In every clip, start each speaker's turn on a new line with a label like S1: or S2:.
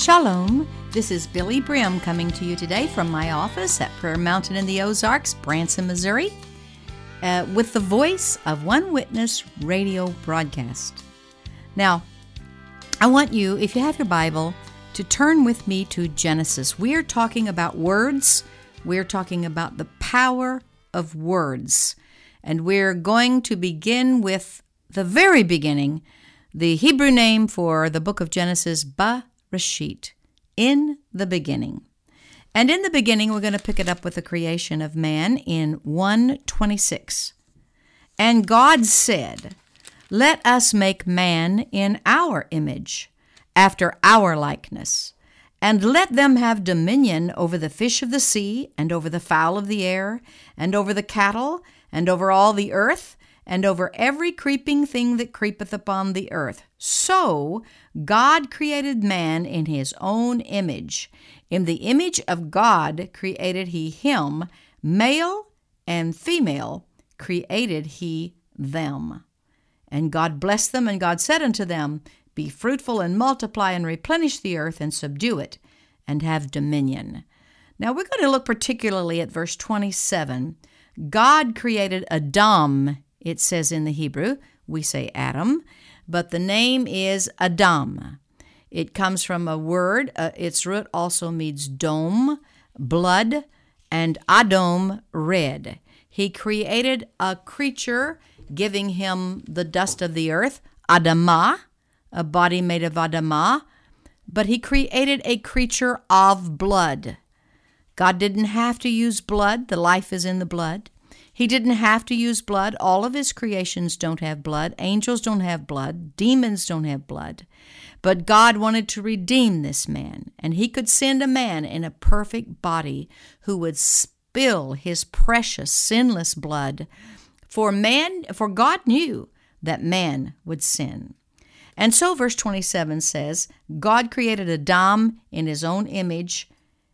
S1: Shalom, this is Billy Brim coming to you today from my office at Prayer Mountain in the Ozarks, Branson, Missouri, with the Voice of One Witness radio broadcast. Now, I want you, if you have your Bible, to turn with me to Genesis. We are talking about words. We're talking about the power of words. And we're going to begin with the very beginning, the Hebrew name for the book of Genesis, Bereshit, in the beginning. And in the beginning, we're going to pick it up with the creation of man in 1:26. And God said, "Let us make man in our image, after our likeness, and let them have dominion over the fish of the sea, and over the fowl of the air, and over the cattle, and over all the earth, and over every creeping thing that creepeth upon the earth." So God created man in his own image. In the image of God created he him, male and female created he them. And God blessed them, and God said unto them, "Be fruitful and multiply and replenish the earth and subdue it and have dominion." Now we're going to look particularly at verse 27. God created Adam, it says in the Hebrew. We say Adam, but the name is Adam. It comes from a word, its root also means dome, blood, and Adom, red. He created a creature, giving him the dust of the earth, Adamah, a body made of Adamah, but he created a creature of blood. God didn't have to use blood. The life is in the blood. He didn't have to use blood. All of his creations don't have blood. Angels don't have blood. Demons don't have blood. But God wanted to redeem this man, and he could send a man in a perfect body who would spill his precious, sinless blood. For God knew that man would sin. And so verse 27 says, God created Adam in his own image.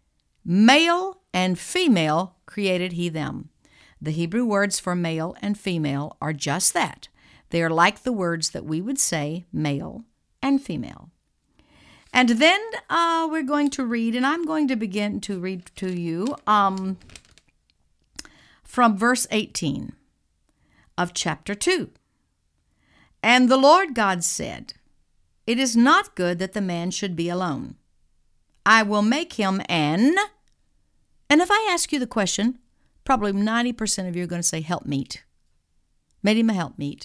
S1: Male and female created he them. The Hebrew words for male and female are just that. They are like the words that we would say male and female. And then we're going to read, and I'm going to begin to read to you from verse 18 of chapter 2. And the Lord God said, "It is not good that the man should be alone. I will make him an..." And if I ask you the question, probably 90% of you are going to say helpmeet. Made him a helpmeet.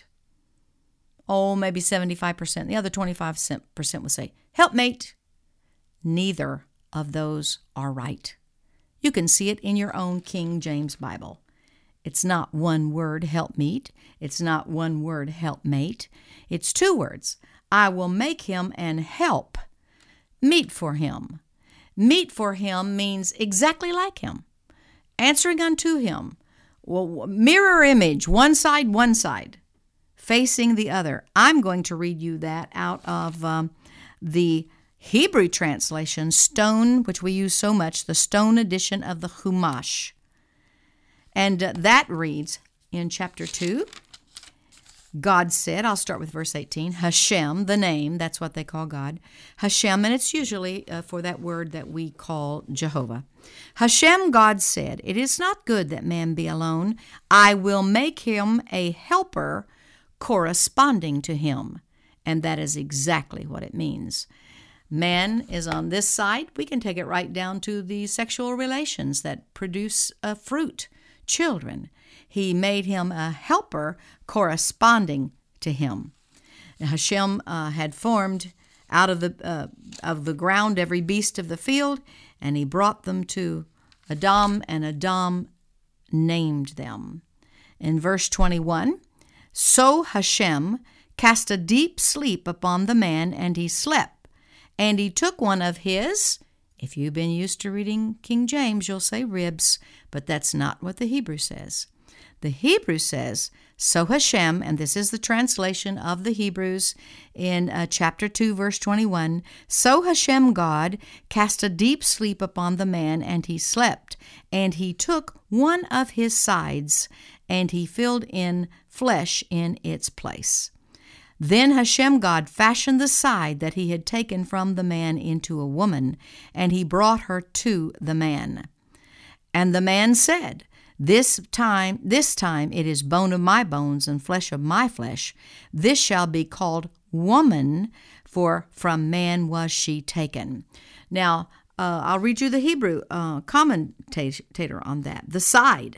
S1: Oh, maybe 75%. The other 25% will say helpmate. Neither of those are right. You can see it in your own King James Bible. It's not one word, helpmeet. It's not one word, helpmate. It's two words. I will make him an help meet for him. Meet for him means exactly like him. Answering unto him. Well, mirror image, one side, facing the other. I'm going to read you that out of the Hebrew translation, Stone, which we use so much, the Stone edition of the Chumash. And that reads in chapter 2, God said, I'll start with verse 18, Hashem, the name, that's what they call God. Hashem, and it's usually for that word that we call Jehovah. Hashem, God said, "It is not good that man be alone. I will make him a helper corresponding to him." And that is exactly what it means. Man is on this side. We can take it right down to the sexual relations that produce fruit, children. He made him a helper corresponding to him. Hashem had formed out of the ground every beast of the field, and he brought them to Adam, and Adam named them. In verse 21, so Hashem cast a deep sleep upon the man, and he slept. And he took one of his, if you've been used to reading King James, you'll say ribs, but that's not what the Hebrew says. The Hebrew says, so Hashem, and this is the translation of the Hebrews in chapter 2, verse 21, so Hashem God cast a deep sleep upon the man, and he slept. And he took one of his sides, and he filled in flesh in its place. Then Hashem God fashioned the side that he had taken from the man into a woman, and he brought her to the man. And the man said, This time it is bone of my bones and flesh of my flesh. This shall be called woman, for from man was she taken. Now, I'll read you the Hebrew commentator on that. The side.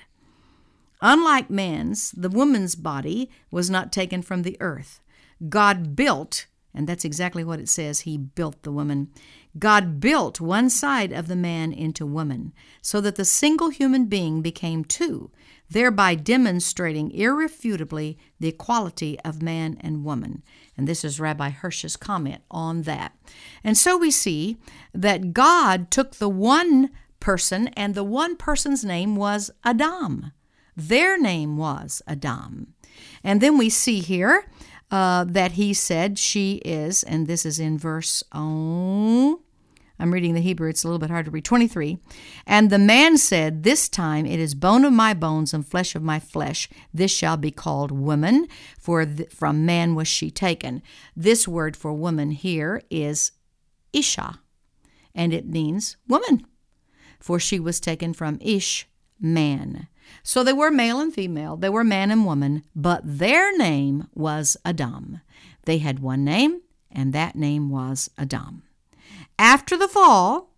S1: Unlike man's, the woman's body was not taken from the earth. God built, and that's exactly what it says, he built the woman. God built one side of the man into woman, so that the single human being became two, thereby demonstrating irrefutably the equality of man and woman. And this is Rabbi Hirsch's comment on that. And so we see that God took the one person, and the one person's name was Adam. Their name was Adam. And then we see here that he said she is, and this is in verse, I'm reading the Hebrew, it's a little bit hard to read, 23. And the man said, This time it is bone of my bones and flesh of my flesh. This shall be called woman, for from man was she taken. This word for woman here is Isha, and it means woman, for she was taken from Ish, man. So they were male and female, they were man and woman, but their name was Adam. They had one name, and that name was Adam. After the fall,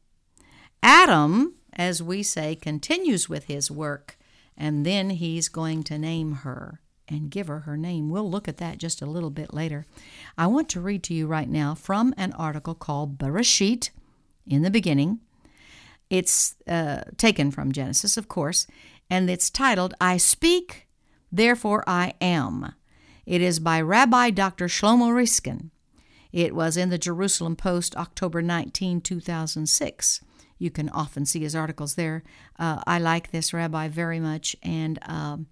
S1: Adam, as we say, continues with his work, and then he's going to name her and give her her name. We'll look at that just a little bit later. I want to read to you right now from an article called Bereshit, in the beginning. It's taken from Genesis, of course, and it's titled, I Speak, Therefore I Am. It is by Rabbi Dr. Shlomo Riskin. It was in the Jerusalem Post, October 19, 2006. You can often see his articles there. I like this rabbi very much, and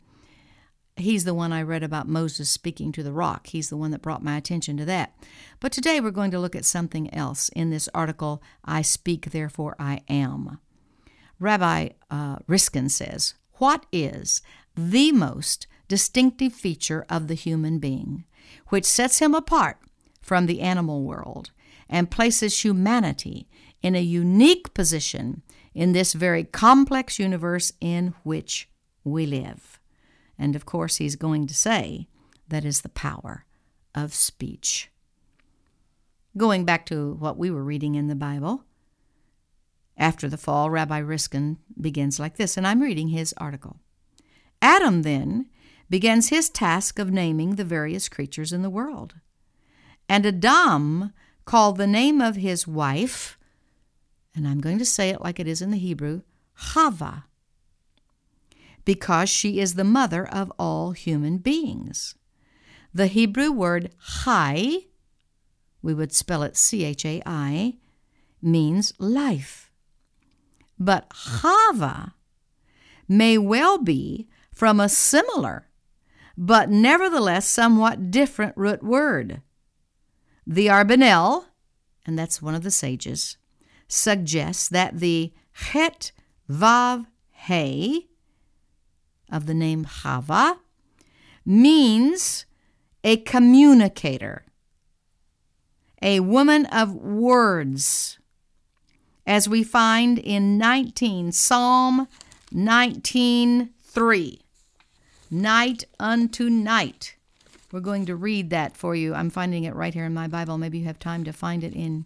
S1: he's the one I read about Moses speaking to the rock. He's the one that brought my attention to that. But today we're going to look at something else in this article, I Speak, Therefore I Am. Rabbi Riskin says, What is the most distinctive feature of the human being, which sets him apart from the animal world and places humanity in a unique position in this very complex universe in which we live? And of course, he's going to say that is the power of speech. Going back to what we were reading in the Bible, after the fall, Rabbi Riskin begins like this, and I'm reading his article. Adam, then, begins his task of naming the various creatures in the world. And Adam called the name of his wife, and I'm going to say it like it is in the Hebrew, Chava, because she is the mother of all human beings. The Hebrew word chai, we would spell it C-H-A-I, means life. But Chava may well be from a similar, but nevertheless somewhat different root word. The Arbanel, and that's one of the sages, suggests that the Chet Vav He of the name Chava means a communicator, a woman of words, as we find in Psalm 19:3, night unto night. We're going to read that for you. I'm finding it right here in my Bible. Maybe you have time to find it in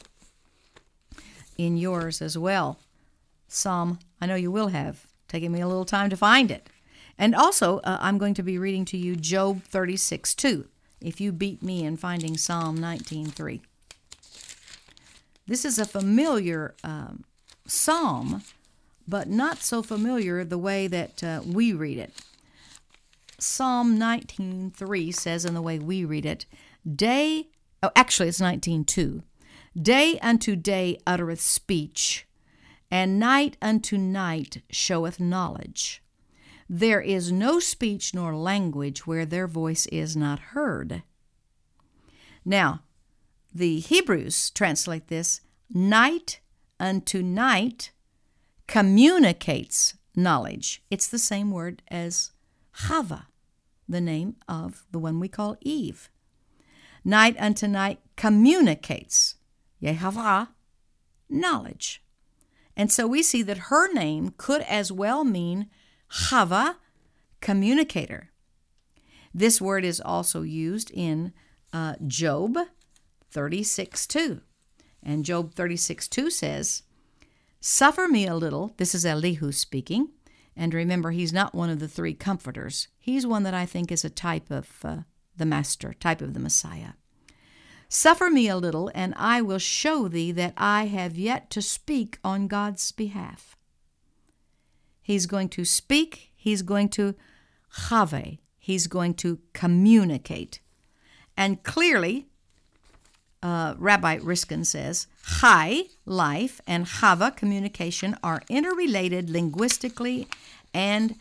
S1: yours as well. Psalm, I know you will have, taken me a little time to find it. And also, I'm going to be reading to you Job 36:2, if you beat me in finding Psalm 19:3. This is a familiar psalm, but not so familiar the way that we read it. Psalm 19:3 says, in the way we read it, it's 19:2. Day unto day uttereth speech, and night unto night showeth knowledge. There is no speech nor language where their voice is not heard. Now, the Hebrews translate this, night unto night communicates knowledge. It's the same word as Chava, the name of the one we call Eve. Night unto night communicates, Yehovah, knowledge. And so we see that her name could as well mean Chava, communicator. This word is also used in Job 36:2. And Job 36:2 says, "Suffer me a little," this is Elihu speaking, and remember, he's not one of the three comforters. He's one that I think is a type of the Master, type of the Messiah. "Suffer me a little, and I will show thee that I have yet to speak on God's behalf." He's going to speak, he's going to chave, he's going to communicate. And clearly, Rabbi Riskin says, Chai, life, and Chava, communication, are interrelated linguistically and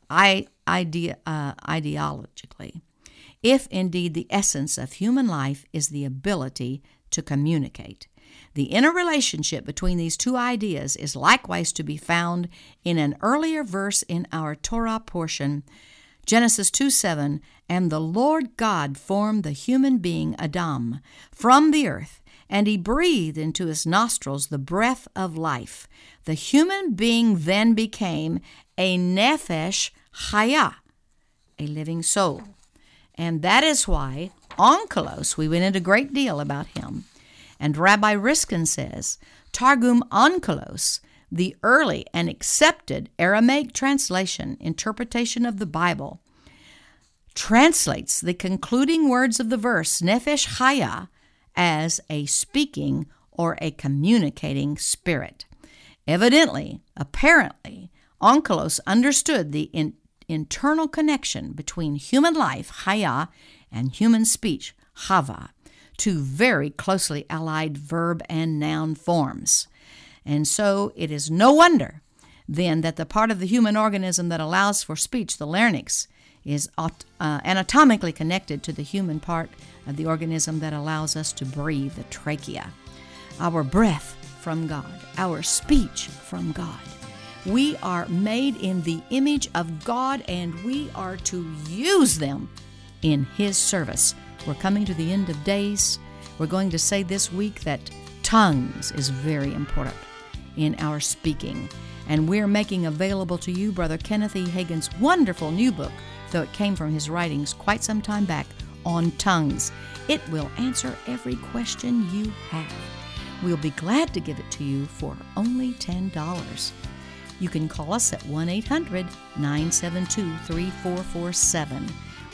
S1: ideologically, if indeed the essence of human life is the ability to communicate. The interrelationship between these two ideas is likewise to be found in an earlier verse in our Torah portion, Genesis 2:7, "And the Lord God formed the human being Adam from the earth, and he breathed into his nostrils the breath of life. The human being then became a nefesh chaya, a living soul." And that is why Onkelos, we went into a great deal about him. And Rabbi Riskin says, Targum Onkelos, the early and accepted Aramaic interpretation of the Bible, translates the concluding words of the verse, Nefesh Chaya, as a speaking or a communicating spirit. Evidently, apparently, Onkelos understood the internal connection between human life, Chaya, and human speech, Chava, two very closely allied verb and noun forms. And so it is no wonder, then, that the part of the human organism that allows for speech, the larynx, is anatomically connected to the human part of the organism that allows us to breathe, the trachea. Our breath from God, our speech from God. We are made in the image of God, and we are to use them in His service. We're coming to the end of days. We're going to say this week that tongues is very important in our speaking. And we're making available to you Brother Kenneth E. Hagin's wonderful new book, though it came from his writings quite some time back, on tongues. It will answer every question you have. We'll be glad to give it to you for only $10. You can call us at 1-800-972-3447.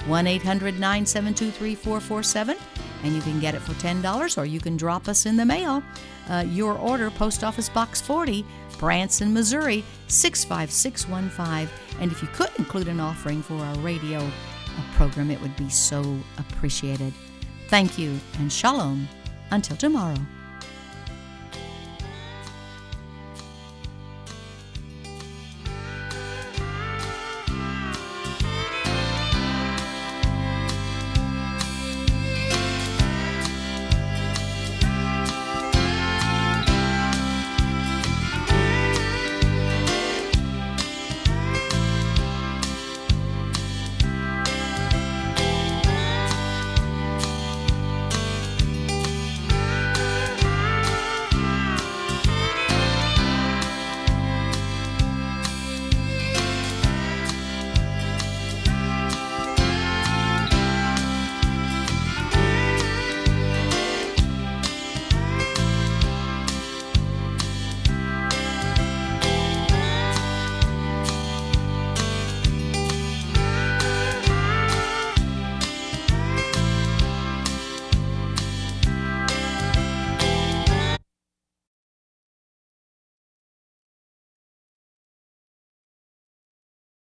S1: 1-800-972-3447, and you can get it for $10, or you can drop us in the mail. Your order, Post Office Box 40, Branson, Missouri, 65615. And if you could include an offering for our radio program, it would be so appreciated. Thank you, and shalom. Until tomorrow.